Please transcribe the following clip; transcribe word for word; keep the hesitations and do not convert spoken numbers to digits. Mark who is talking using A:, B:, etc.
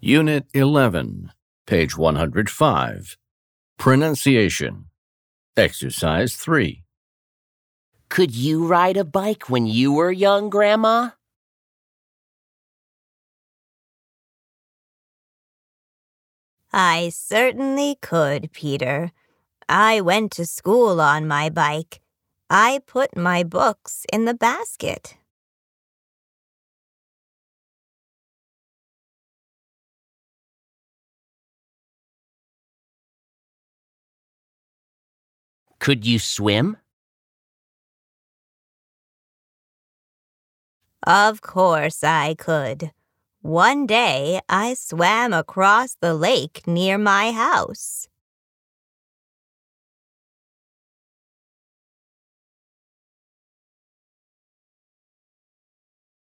A: Unit eleven, page one hundred five. Pronunciation. Exercise three.
B: Could you ride a bike when you were young, Grandma?
C: I certainly could, Peter. I went to school on my bike. I put my books in the basket.
B: Could you swim?
C: Of course I could. One day I swam across the lake near my house.